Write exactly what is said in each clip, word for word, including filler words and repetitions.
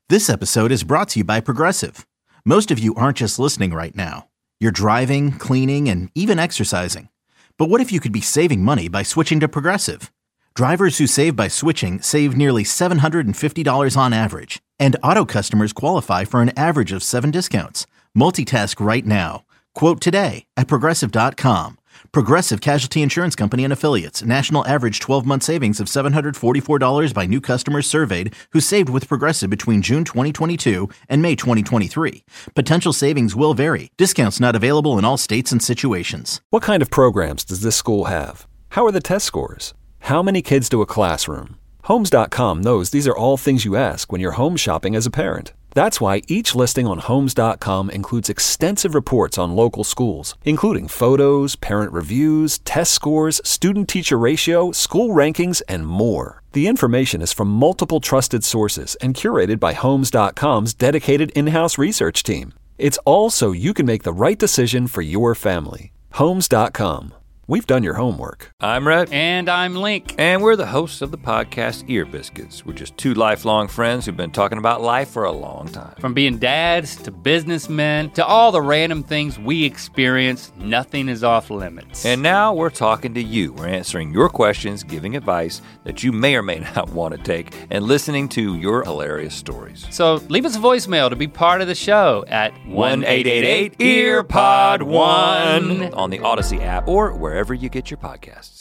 This episode is brought to you by Progressive. Most of you aren't just listening right now. You're driving, cleaning, and even exercising. But what if you could be saving money by switching to Progressive? Drivers who save by switching save nearly seven hundred fifty dollars on average. And auto customers qualify for an average of seven discounts. Multitask right now. Quote today at Progressive dot com. Progressive Casualty Insurance Company and Affiliates. National average twelve-month savings of seven hundred forty-four dollars by new customers surveyed who saved with Progressive between June twenty twenty-two and May twenty twenty-three. Potential savings will vary. Discounts not available in all states and situations. What kind of programs does this school have? How are the test scores? How many kids do a classroom? Homes dot com knows these are all things you ask when you're home shopping as a parent. That's why each listing on Homes dot com includes extensive reports on local schools, including photos, parent reviews, test scores, student-teacher ratio, school rankings, and more. The information is from multiple trusted sources and curated by Homes dot com's dedicated in-house research team. It's all so you can make the right decision for your family. Homes dot com. We've done your homework. I'm Rhett. And I'm Link. And we're the hosts of the podcast Ear Biscuits. We're just two lifelong friends who've been talking about life for a long time. From being dads to businessmen to all the random things we experience, nothing is off limits. And now we're talking to you. We're answering your questions, giving advice that you may or may not want to take, and listening to your hilarious stories. So leave us a voicemail to be part of the show at one eight eight eight E A R P O D one on the Odyssey app or wherever wherever you get your podcasts.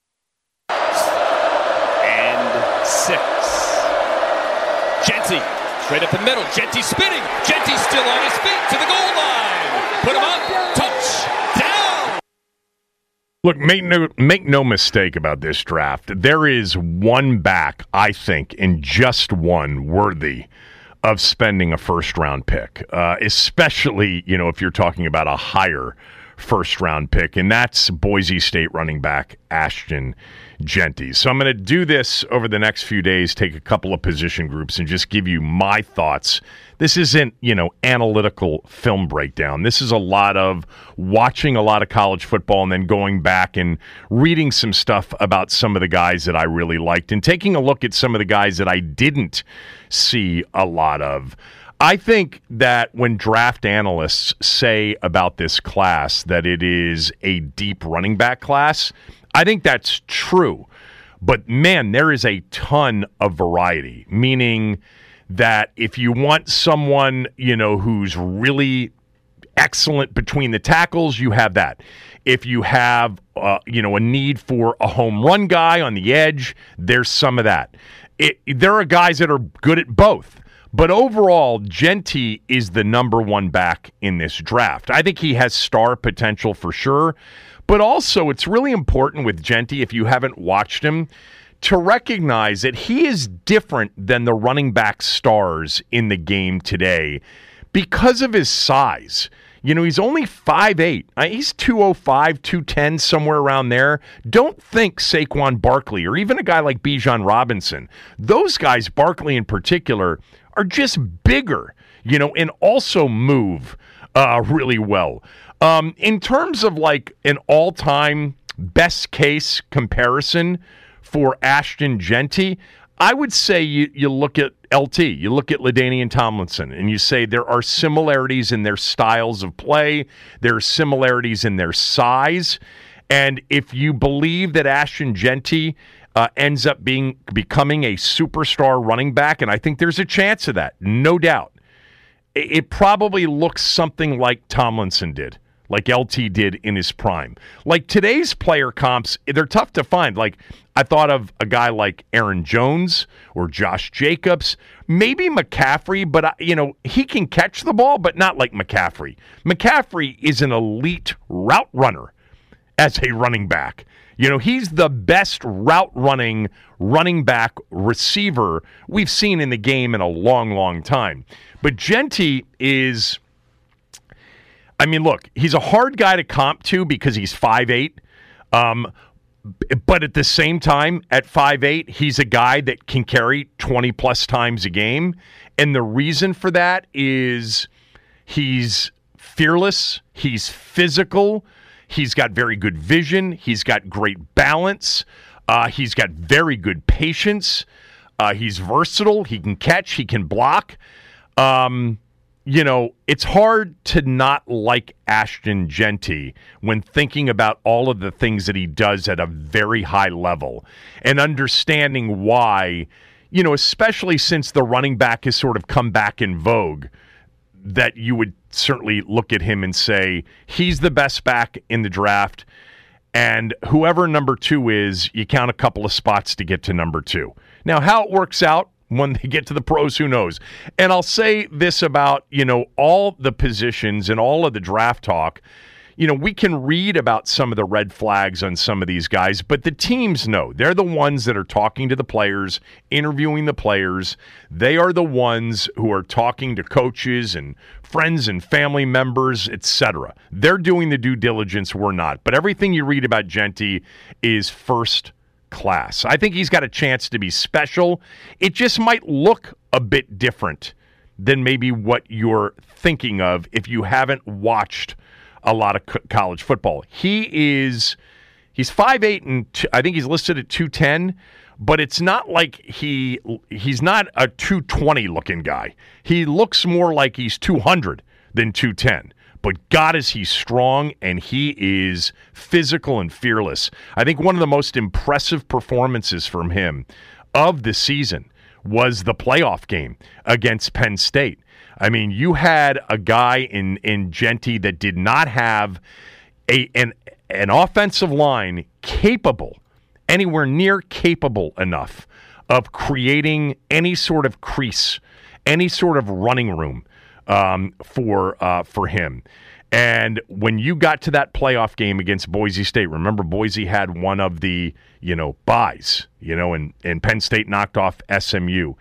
And six. Jeanty, straight up the middle. Jeanty spinning. Jeanty still on his feet to the goal line. Put him up. Touchdown. Look, make no, make no mistake about this draft. There is one back, I think, and just one worthy of spending a first-round pick, uh, especially, you know, if you're talking about a higher first-round pick, and that's Boise State running back Ashton Jeanty. So I'm going to do this over the next few days, take a couple of position groups, and just give you my thoughts. This isn't, you know, analytical film breakdown. This is a lot of watching a lot of college football and then going back and reading some stuff about some of the guys that I really liked and taking a look at some of the guys that I didn't see a lot of. I think that when draft analysts say about this class that it is a deep running back class, I think that's true. But, man, there is a ton of variety, meaning that if you want someone, you know, who's really excellent between the tackles, you have that. If you have, uh, you know, a need for a home run guy on the edge, there's some of that. It, there are guys that are good at both. But overall, Jeanty is the number one back in this draft. I think he has star potential for sure. But also, it's really important with Jeanty, if you haven't watched him, to recognize that he is different than the running back stars in the game today because of his size. You know, he's only five eight. He's two oh five, two ten, somewhere around there. Don't think Saquon Barkley or even a guy like Bijan Robinson. Those guys, Barkley in particular, are just bigger, you know, and also move uh, really well. Um, in terms of like an all-time best case comparison for Ashton Jeanty, I would say you, you look at L T, you look at LaDainian Tomlinson, and you say there are similarities in their styles of play, there are similarities in their size, and if you believe that Ashton Jeanty Uh, ends up being becoming a superstar running back, and I think there's a chance of that, no doubt. It, it probably looks something like Tomlinson did, like L T did in his prime. Like today's player comps, they're tough to find. Like I thought of a guy like Aaron Jones or Josh Jacobs, maybe McCaffrey, but I, you know, he can catch the ball, but not like McCaffrey. McCaffrey is an elite route runner as a running back. You know, he's the best route-running running back receiver we've seen in the game in a long, long time. But Jeanty is, I mean, look, he's a hard guy to comp to because he's five eight. Um, but at the same time, at five eight, he's a guy that can carry twenty-plus times a game. And the reason for that is he's fearless, he's physical, he's got very good vision, he's got great balance, uh, he's got very good patience. Uh, he's versatile. He can catch. He can block. Um, you know, it's hard to not like Ashton Jeanty when thinking about all of the things that he does at a very high level and understanding why, you know, especially since the running back has sort of come back in vogue, that you would certainly look at him and say, he's the best back in the draft. And whoever number two is, you count a couple of spots to get to number two. Now, how it works out when they get to the pros, who knows? And I'll say this about, you know, all the positions and all of the draft talk. You know, we can read about some of the red flags on some of these guys, but the teams know. They're the ones that are talking to the players, interviewing the players. They are the ones who are talking to coaches and friends and family members, et cetera. They're doing the due diligence, we're not. But everything you read about Jeanty is first class. I think he's got a chance to be special. It just might look a bit different than maybe what you're thinking of if you haven't watched a lot of co- college football. He is, he's five eight and two, I think he's listed at two ten, but it's not like he, he's not a two twenty looking guy. He looks more like he's two hundred than two ten. But God, is he strong, and he is physical and fearless. I think one of the most impressive performances from him of the season was the playoff game against Penn State. I mean, you had a guy in, in Jeanty that did not have a an, an offensive line capable, anywhere near capable enough of creating any sort of crease, any sort of running room um, for uh, for him. And when you got to that playoff game against Boise State, remember Boise had one of the, you know, buys, you know, and, and Penn State knocked off S M U.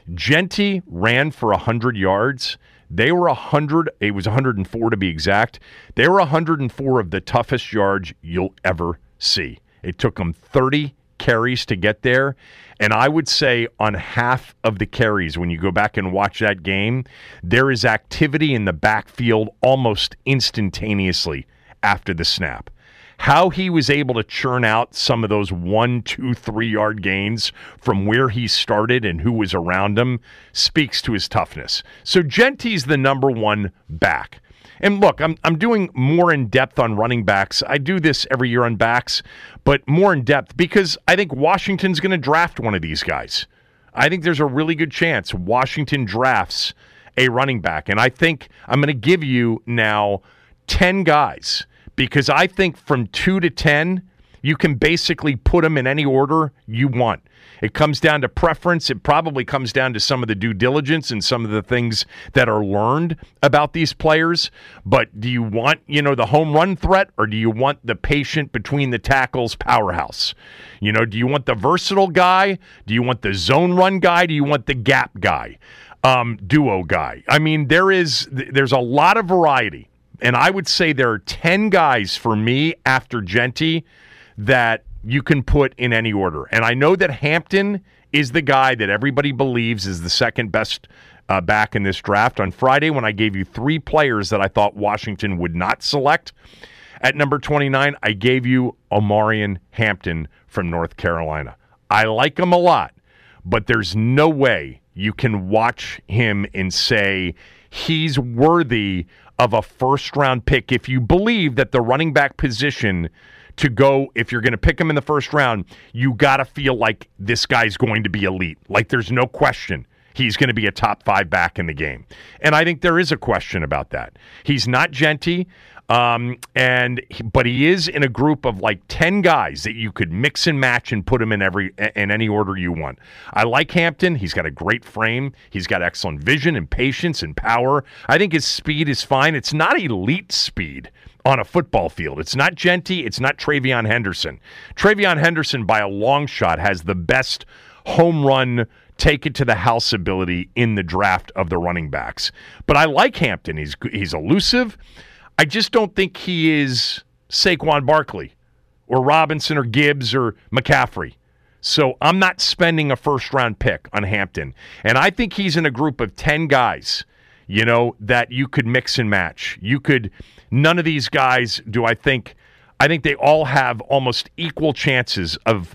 Jeanty ran for one hundred yards. They were one hundred, it was one hundred four to be exact. They were one hundred four of the toughest yards you'll ever see. It took them thirty carries to get there. And I would say on half of the carries, when you go back and watch that game, there is activity in the backfield almost instantaneously after the snap. How he was able to churn out some of those one, two, three-yard gains from where he started and who was around him speaks to his toughness. So Jeanty's the number one back. And look, I'm I'm doing more in depth on running backs. I do this every year on backs, but more in depth because I think Washington's going to draft one of these guys. I think there's a really good chance Washington drafts a running back. And I think I'm going to give you now ten guys because I think from two to ten, you can basically put them in any order you want. It comes down to preference. It probably comes down to some of the due diligence and some of the things that are learned about these players. But do you want, you know, the home run threat, or do you want the patient between the tackles powerhouse? You know, do you want the versatile guy? Do you want the zone run guy? Do you want the gap guy, um, duo guy? I mean, there is there's a lot of variety. And I would say there are ten guys for me after Jeanty that you can put in any order. And I know that Hampton is the guy that everybody believes is the second best uh, back in this draft. On Friday, when I gave you three players that I thought Washington would not select, at number twenty-nine, I gave you Omarion Hampton from North Carolina. I like him a lot, but there's no way you can watch him and say he's worthy of a first-round pick if you believe that the running back position to go, if you're going to pick him in the first round, you got to feel like this guy's going to be elite. Like there's no question he's going to be a top five back in the game. And I think there is a question about that. He's not Jeanty, um, and but he is in a group of like ten guys that you could mix and match and put him in every in any order you want. I like Hampton. He's got a great frame. He's got excellent vision and patience and power. I think his speed is fine. It's not elite speed on a football field. It's not Jeanty. It's not TreVeyon Henderson. TreVeyon Henderson, by a long shot, has the best home run, take it to the house ability in the draft of the running backs. But I like Hampton. He's he's elusive. I just don't think he is Saquon Barkley or Robinson or Gibbs or McCaffrey. So I'm not spending a first-round pick on Hampton. And I think he's in a group of ten guys, you know, that you could mix and match. You could, none of these guys do I think, I think they all have almost equal chances of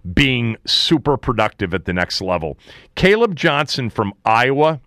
being super productive at the next level. Caleb Johnson from Iowa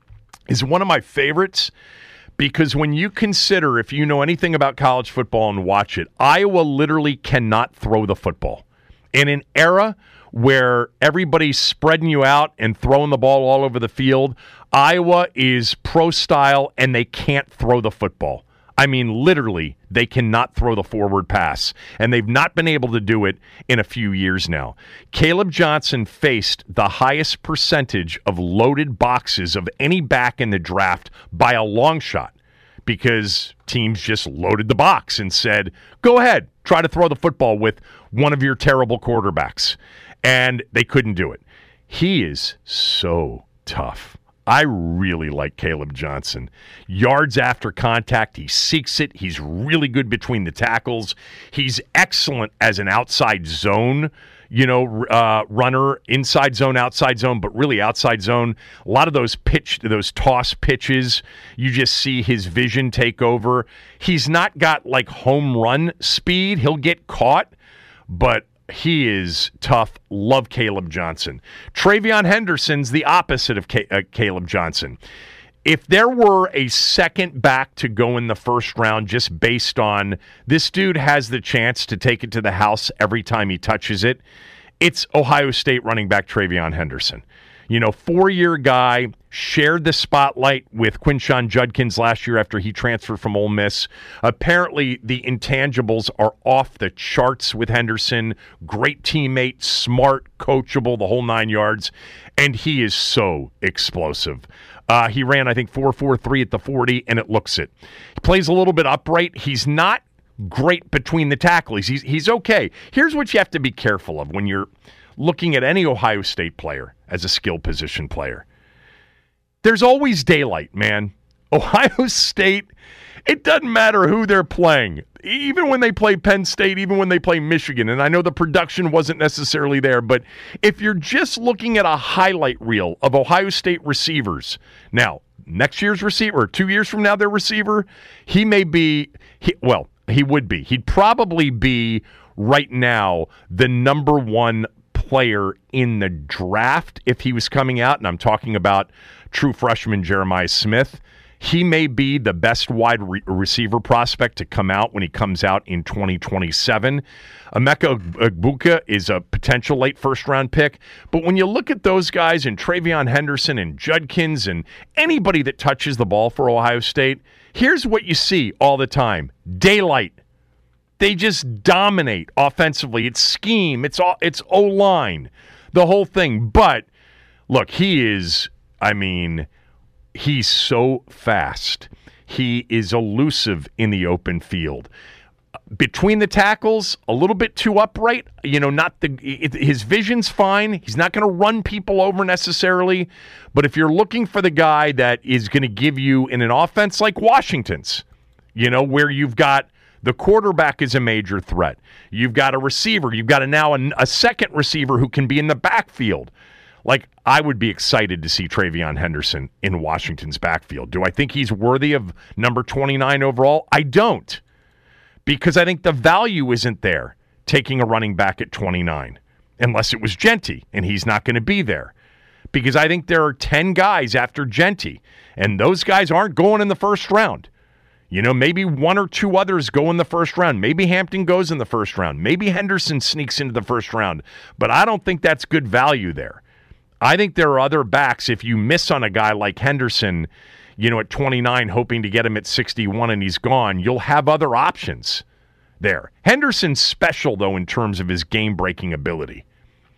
is one of my favorites because when you consider, if you know anything about college football and watch it, Iowa literally cannot throw the football. In an era where everybody's spreading you out and throwing the ball all over the field, Iowa is pro style and they can't throw the football. I mean, literally, they cannot throw the forward pass, and they've not been able to do it in a few years now. Caleb Johnson faced the highest percentage of loaded boxes of any back in the draft by a long shot because teams just loaded the box and said, go ahead, try to throw the football with one of your terrible quarterbacks, and they couldn't do it. He is so tough. I really like Caleb Johnson. Yards after contact, he seeks it. He's really good between the tackles. He's excellent as an outside zone, you know, uh, runner, inside zone, outside zone, but really outside zone. A lot of those pitch, those toss pitches, you just see his vision take over. He's not got like home run speed. He'll get caught, but he is tough. Love Caleb Johnson. TreVeyon Henderson's the opposite of Ca- uh, Caleb Johnson. If there were a second back to go in the first round just based on this dude has the chance to take it to the house every time he touches it, it's Ohio State running back TreVeyon Henderson. You know, four-year guy, shared the spotlight with Quinshon Judkins last year after he transferred from Ole Miss. Apparently, the intangibles are off the charts with Henderson. Great teammate, smart, coachable, the whole nine yards. And he is so explosive. Uh, he ran, I think, four four three at the forty, and it looks it. He plays a little bit upright. He's not great between the tackles. He's, he's okay. Here's what you have to be careful of when you're looking at any Ohio State player as a skill position player. There's always daylight, man. Ohio State, it doesn't matter who they're playing. Even when they play Penn State, even when they play Michigan, and I know the production wasn't necessarily there, but if you're just looking at a highlight reel of Ohio State receivers, now, next year's receiver, or two years from now, their receiver, he may be, he, well, he would be. He'd probably be right now the number one player in the draft if he was coming out, and I'm talking about true freshman Jeremiah Smith. He may be the best wide re- receiver prospect to come out when he comes out in twenty twenty-seven. Emeka Egbuka is a potential late first-round pick, but when you look at those guys and TreVeyon Henderson and Judkins and anybody that touches the ball for Ohio State, here's what you see all the time. Daylight. They just dominate offensively. It's scheme. It's all, it's O-line, the whole thing. But, look, he is, I mean, he's so fast. He is elusive in the open field. Between the tackles, a little bit too upright. You know, not the it, his vision's fine. He's not going to run people over necessarily. But if you're looking for the guy that is going to give you in an offense like Washington's, you know, where you've got the quarterback is a major threat. You've got a receiver. You've got a, now a, a second receiver who can be in the backfield. Like, I would be excited to see TreVeyon Henderson in Washington's backfield. Do I think he's worthy of number twenty-nine overall? I don't. Because I think the value isn't there taking a running back at twenty-nine. Unless it was Genty, and he's not going to be there. Because I think there are ten guys after Genty, and those guys aren't going in the first round. You know, maybe one or two others go in the first round. Maybe Hampton goes in the first round. Maybe Henderson sneaks into the first round. But I don't think that's good value there. I think there are other backs. If you miss on a guy like Henderson, you know, at twenty-nine, hoping to get him at sixty-one and he's gone, you'll have other options there. Henderson's special, though, in terms of his game-breaking ability.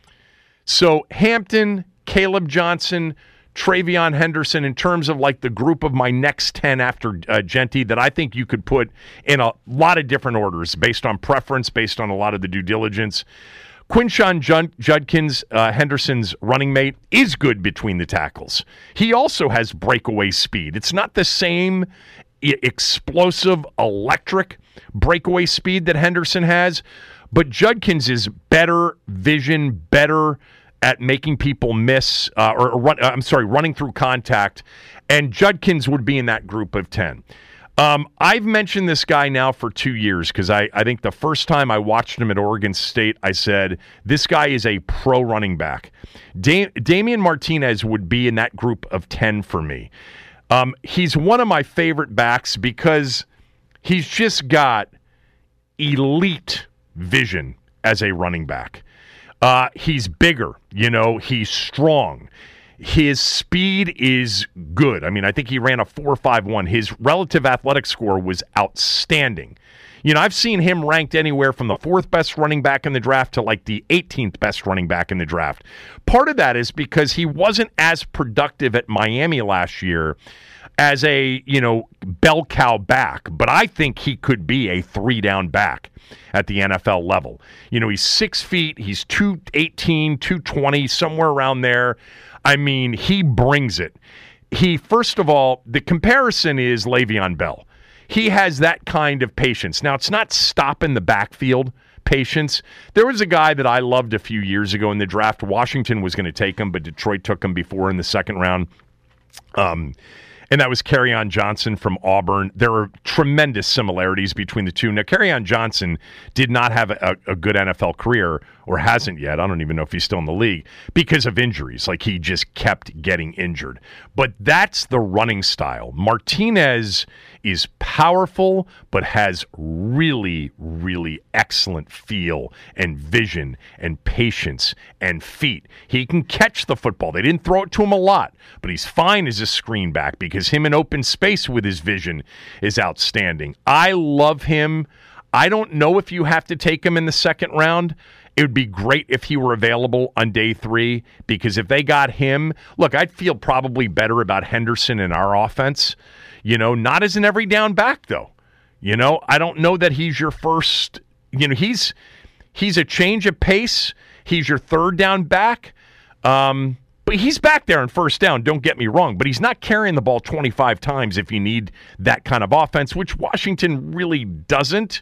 So Hampton, Caleb Johnson, TreVeyon Henderson, in terms of like the group of my next ten after uh, Genty that I think you could put in a lot of different orders based on preference, based on a lot of the due diligence. Quinshon Jud- Judkins, uh, Henderson's running mate, is good between the tackles. He also has breakaway speed. It's not the same I- explosive, electric breakaway speed that Henderson has, but Judkins is better vision, better at making people miss, uh, or, or run, uh, I'm sorry, running through contact, and Judkins would be in that group of ten. Um, I've mentioned this guy now for two years because I, I think the first time I watched him at Oregon State, I said, this guy is a pro running back. Da- Damian Martinez would be in that group of ten for me. Um, he's one of my favorite backs because he's just got elite vision as a running back. Uh, he's bigger, you know, he's strong. His speed is good. I mean, I think he ran a four five one. His relative athletic score was outstanding. You know, I've seen him ranked anywhere from the fourth best running back in the draft to like the eighteenth best running back in the draft. Part of that is because he wasn't as productive at Miami last year as a, you know, bell cow back, but I think he could be a three-down back at the N F L level. You know, he's six feet, he's two eighteen, two twenty, somewhere around there. I mean, he brings it. He, first of all, the comparison is Le'Veon Bell. He has that kind of patience. Now, it's not stop in the backfield patience. There was a guy that I loved a few years ago in the draft. Washington was going to take him, but Detroit took him before in the second round. Um, and that was Kerryon Johnson from Auburn. There are tremendous similarities between the two. Now, Kerryon Johnson did not have a, a good N F L career, or hasn't yet. I don't even know if he's still in the league, because of injuries. Like, he just kept getting injured. But that's the running style. Martinez is powerful, but has really, really excellent feel and vision and patience and feet. He can catch the football. They didn't throw it to him a lot, but he's fine as a screen back because him in open space with his vision is outstanding. I love him. I don't know if you have to take him in the second round. It would be great if he were available on day three, because if they got him, look, I'd feel probably better about Henderson in our offense. You know, not as an every down back, though. You know, I don't know that he's your first, you know, he's he's a change of pace. He's your third down back. Um, but he's back there on first down, don't get me wrong. But he's not carrying the ball twenty-five times if you need that kind of offense, which Washington really doesn't.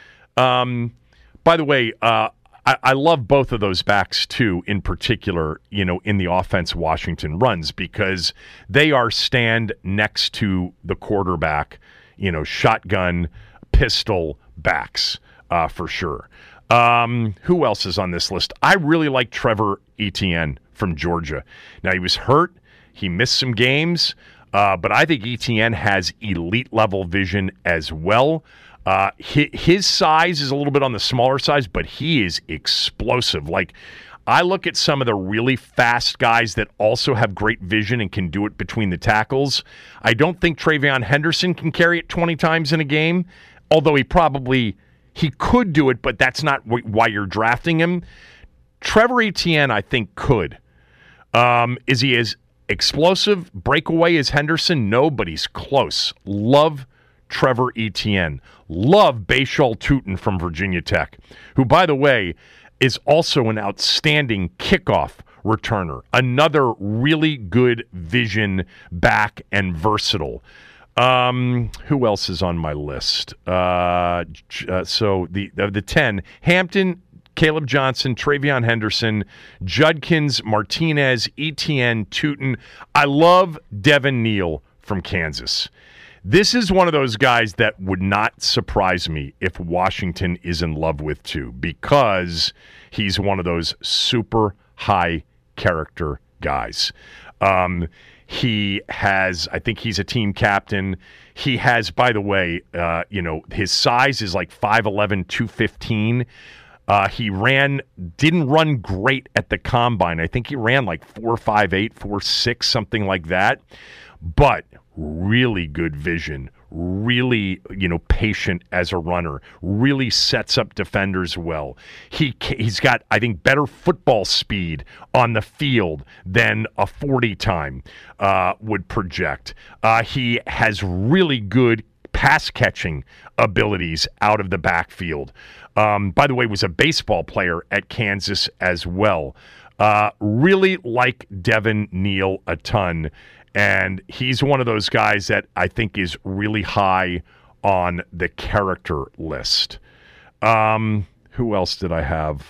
Um, by the way, uh, I, I love both of those backs, too, in particular, you know, in the offense Washington runs, because they are stand next to the quarterback, you know, shotgun, pistol backs, uh, for sure. Um, who else is on this list? I really like Trevor Etienne from Georgia. Now, he was hurt. He missed some games, uh, but I think Etienne has elite-level vision as well. Uh, his, his size is a little bit on the smaller size, but he is explosive. Like, I look at some of the really fast guys that also have great vision and can do it between the tackles. I don't think TreVeyon Henderson can carry it twenty times in a game, although he probably he could do it, but that's not why you're drafting him. Trevor Etienne, I think, could. Um, is he as explosive, breakaway as Henderson? No, but he's close. Love Trevor Etienne. Love Bashal Tutin from Virginia Tech, who, by the way, is also an outstanding kickoff returner. Another really good vision back and versatile. Um, who else is on my list? Uh, uh, so the of the ten, Hampton, Caleb Johnson, TreVeyon Henderson, Judkins, Martinez, Etienne, Tutin. I love Devin Neal from Kansas. This is one of those guys that would not surprise me if Washington is in love with, too, because he's one of those super high character guys. Um, he has, I think he's a team captain. He has, by the way, uh, you know, his size is like five eleven, two fifteen. Uh, he ran, didn't run great at the combine. I think he ran like four five eight, four six, something like that. But really good vision, really, you know, patient as a runner, really sets up defenders well. He, he's got, I think, better football speed on the field than a forty time uh, would project. Uh, he has really good pass catching abilities out of the backfield. Um, by the way, was a baseball player at Kansas as well. Uh, really like Devin Neal a ton. And he's one of those guys that I think is really high on the character list. Um, who else did I have?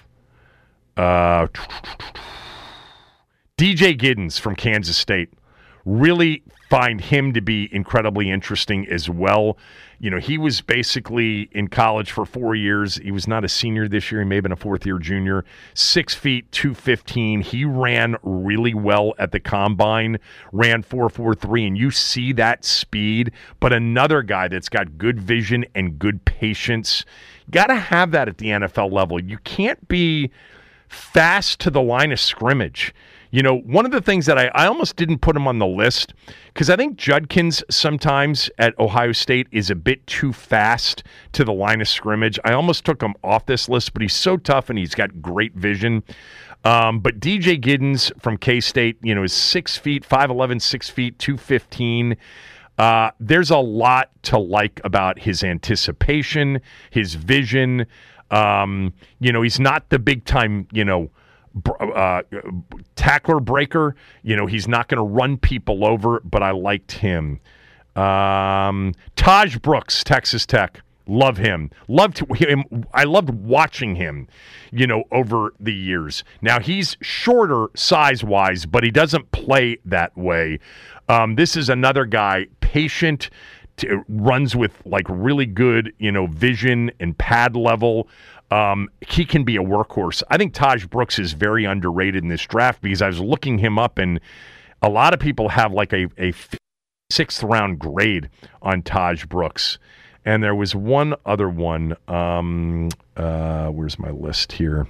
Uh, D J Giddens from Kansas State. Really find him to be incredibly interesting as well. You know, he was basically in college for four years. He was not a senior this year. He may have been a fourth-year junior. Six feet, two fifteen. He ran really well at the combine, ran four four three, and you see that speed. But another guy that's got good vision and good patience. Got to have that at the N F L level. You can't be fast to the line of scrimmage. You know, one of the things that I, I almost didn't put him on the list, because I think Judkins sometimes at Ohio State is a bit too fast to the line of scrimmage. I almost took him off this list, but he's so tough and he's got great vision. Um, but D J Giddens from K-State, you know, is six feet, five eleven, six feet, two fifteen. Uh, there's a lot to like about his anticipation, his vision. Um, you know, he's not the big-time, you know, Uh, tackler breaker. You know, he's not going to run people over, but I liked him. Um, Taj Brooks, Texas Tech. Love him. Loved him. I loved watching him, you know, over the years. Now, he's shorter size-wise, but he doesn't play that way. Um, this is another guy, patient, to, runs with, like, really good, you know, vision and pad level. Um, he can be a workhorse. I think Taj Brooks is very underrated in this draft because I was looking him up, and a lot of people have like a, a sixth round grade on Taj Brooks. And there was one other one. Um, uh, where's my list here?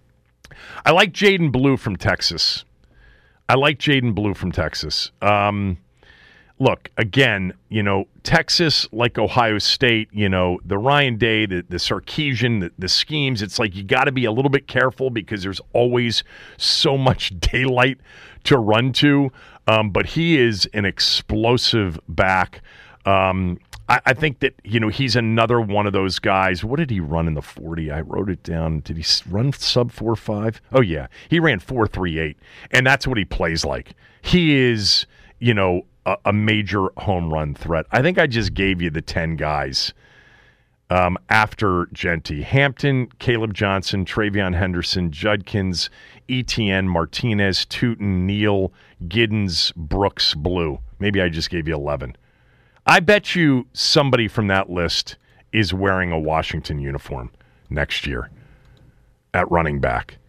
I like Jaden Blue from Texas. I like Jaden Blue from Texas. Um, Look, again, you know, Texas, like Ohio State, you know, the Ryan Day, the, the Sarkisian, the, the schemes, it's like you got to be a little bit careful because there's always so much daylight to run to. Um, but he is an explosive back. Um, I, I think that, you know, he's another one of those guys. What did he run in the forty? I wrote it down. Did he run sub four five? Oh, yeah. He ran four three eight, and that's what he plays like. He is, you know, a major home run threat. I think I just gave you the ten guys um, after Genty. Hampton, Caleb Johnson, Travion Henderson, Judkins, Etienne, Martinez, Tootin, Neal, Giddens, Brooks, Blue. Maybe I just gave you eleven. I bet you somebody from that list is wearing a Washington uniform next year at running back.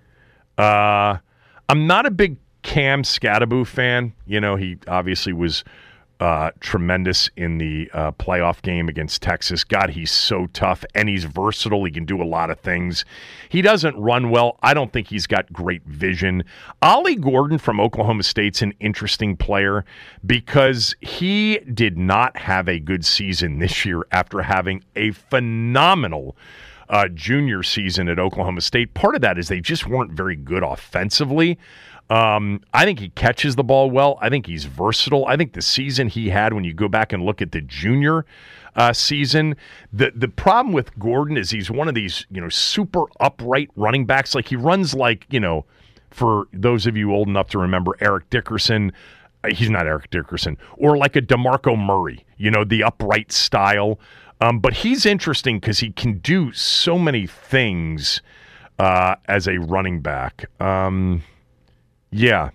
Uh, I'm not a big Cam Skattebo fan. You know, he obviously was uh, tremendous in the uh, playoff game against Texas. God, he's so tough, and he's versatile. He can do a lot of things. He doesn't run well. I don't think he's got great vision. Ollie Gordon from Oklahoma State's an interesting player because he did not have a good season this year after having a phenomenal uh, junior season at Oklahoma State. Part of that is they just weren't very good offensively. Um, I think he catches the ball well. I think he's versatile. I think the season he had, when you go back and look at the junior uh, season, the the problem with Gordon is he's one of these, you know, super upright running backs. Like he runs like, you know, for those of you old enough to remember Eric Dickerson, uh, he's not Eric Dickerson, or like a DeMarco Murray, you know, the upright style. Um, but he's interesting because he can do so many things uh, as a running back. Um Yeah.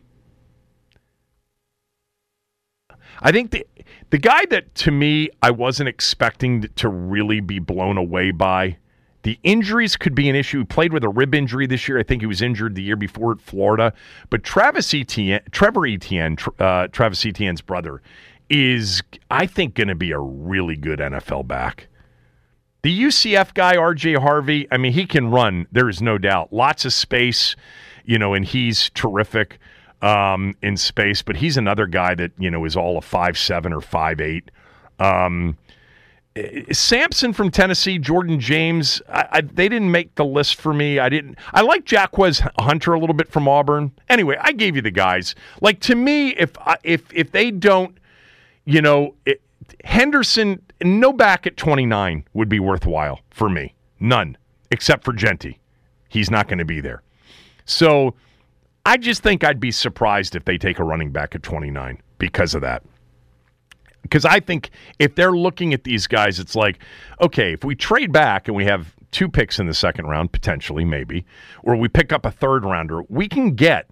I think the the guy that, to me, I wasn't expecting to really be blown away by, the injuries could be an issue. He played with a rib injury this year. I think he was injured the year before at Florida. But Travis Etienne, Trevor Etienne, uh, Travis Etienne's brother, is, I think, going to be a really good N F L back. The U C F guy, R J Harvey, I mean, he can run. There is no doubt. Lots of space. You know, and he's terrific um, in space, but he's another guy that, you know, is all a five seven or five eight. Um, Sampson from Tennessee, Jordan James, I, I, they didn't make the list for me. I didn't. I like Jaquez Hunter a little bit from Auburn. Anyway, I gave you the guys. Like, to me, if if if they don't, you know, it, Henderson, no back at twenty-nine would be worthwhile for me. None, except for Genty. He's not going to be there. So I just think I'd be surprised if they take a running back at twenty-nine because of that. Because I think if they're looking at these guys, it's like, okay, if we trade back and we have two picks in the second round, potentially, maybe, or we pick up a third rounder, we can get,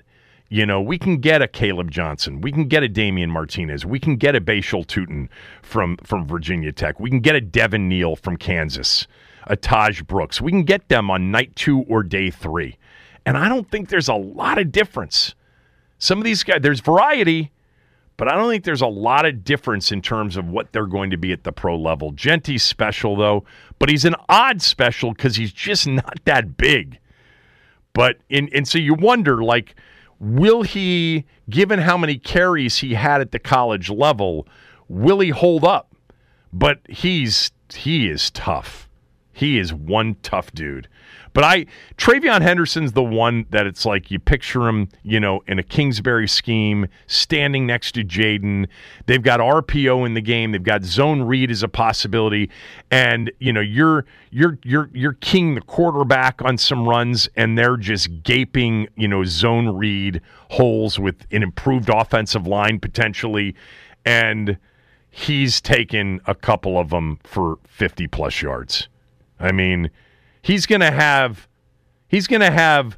You know, we can get a Caleb Johnson. We can get a Damian Martinez. We can get a Bashal Tutin from, from Virginia Tech. We can get a Devin Neal from Kansas, a Taj Brooks. We can get them on night two or day three. And I don't think there's a lot of difference. Some of these guys, there's variety, but I don't think there's a lot of difference in terms of what they're going to be at the pro level. Genty's special, though, but he's an odd special because he's just not that big. But in, and so you wonder, like, will he, given how many carries he had at the college level, will he hold up? But he's he is tough. He is one tough dude. But I, Travion Henderson's the one that it's like you picture him, you know, in a Kingsbury scheme, standing next to Jaden. They've got R P O in the game. They've got zone read as a possibility, and you know, you're you're you're you're king the quarterback on some runs, and they're just gaping, you know, zone read holes with an improved offensive line potentially, and he's taken a couple of them for fifty plus yards. I mean, he's going to have he's going to have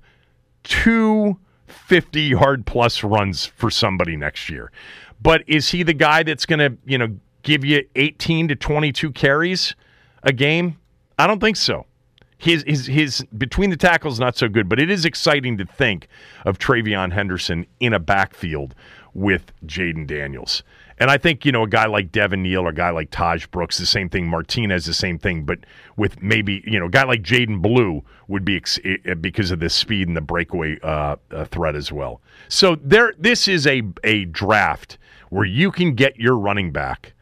two fifty-yard plus runs for somebody next year. But is he the guy that's going to, you know, give you eighteen to twenty-two carries a game? I don't think so. His his his between the tackles not so good, but it is exciting to think of Travion Henderson in a backfield with Jaden Daniels. And I think, you know, a guy like Devin Neal or a guy like Taj Brooks, the same thing. Martinez, the same thing. But with maybe, you know, a guy like Jaden Blue would be ex- because of the speed and the breakaway uh, uh, threat as well. So there, this is a, a draft where you can get your running back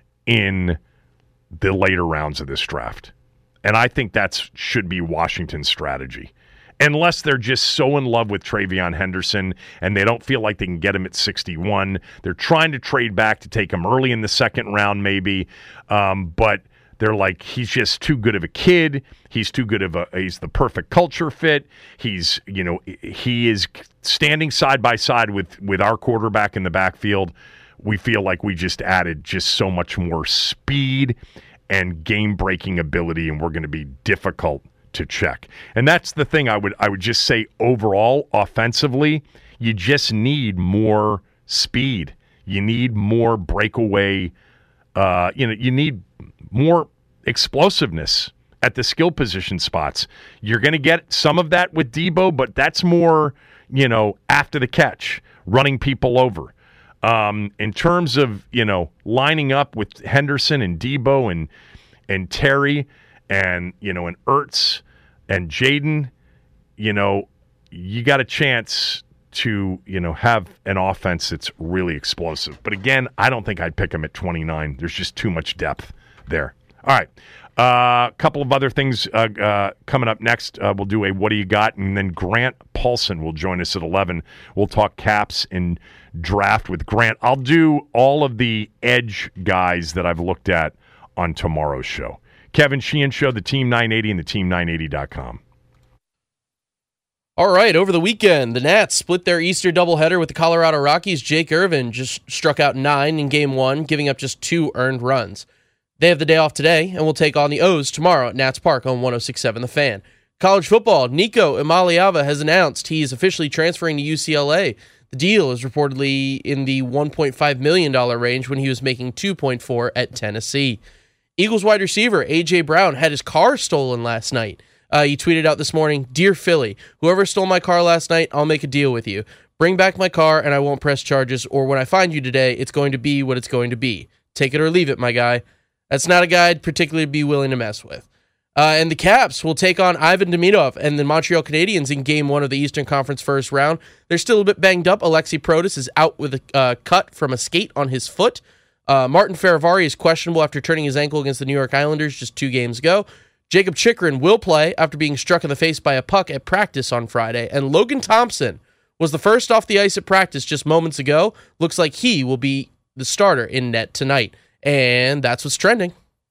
in the later rounds of this draft. And I think that should be Washington's strategy. Unless they're just so in love with Travion Henderson and they don't feel like they can get him at sixty-one. They're trying to trade back to take him early in the second round maybe. Um, but they're like, he's just too good of a kid. He's too good of a, he's the perfect culture fit. He's, you know, he is standing side by side with, with our quarterback in the backfield. We feel like we just added just so much more speed and game-breaking ability, and we're going to be difficult to check. And that's the thing I would I would just say overall, offensively, you just need more speed. You need more breakaway. Uh, you know, you need more explosiveness at the skill position spots. You're going to get some of that with Debo, but that's more, you know, after the catch, running people over. Um, in terms of, you know, lining up with Henderson and Debo and and Terry and, you know, and Ertz and Jaden, you know, you got a chance to, you know, have an offense that's really explosive. But again, I don't think I'd pick him at twenty-nine. There's just too much depth there. All right. A uh, couple of other things uh, uh, coming up next. Uh, we'll do a What Do You Got? And then Grant Paulson will join us at eleven. We'll talk caps and draft with Grant. I'll do all of the edge guys that I've looked at on tomorrow's show. Kevin Sheehan Show, the Team nine eighty and the team nine eighty dot com. All right, over the weekend, the Nats split their Easter doubleheader with the Colorado Rockies. Jake Irvin just struck out nine in game one, giving up just two earned runs. They have the day off today, and will take on the O's tomorrow at Nats Park on one oh six point seven The Fan. College football, Nico Imaliava has announced he is officially transferring to U C L A. The deal is reportedly in the one point five million dollars range when he was making two point four at Tennessee. Eagles wide receiver A J. Brown had his car stolen last night. Uh, he tweeted out this morning, "Dear Philly, whoever stole my car last night, I'll make a deal with you. Bring back my car and I won't press charges, or when I find you today, it's going to be what it's going to be. Take it or leave it, my guy." That's not a guy I'd particularly be willing to mess with. Uh, and the Caps will take on Ivan Demidov and the Montreal Canadiens in game one of the Eastern Conference first round. They're still a bit banged up. Alexi Protas is out with a uh, cut from a skate on his foot. Uh, Martin Feravari is questionable after turning his ankle against the New York Islanders just two games ago. Jacob Chikrin will play after being struck in the face by a puck at practice on Friday. And Logan Thompson was the first off the ice at practice just moments ago. Looks like he will be the starter in net tonight. And that's what's trending.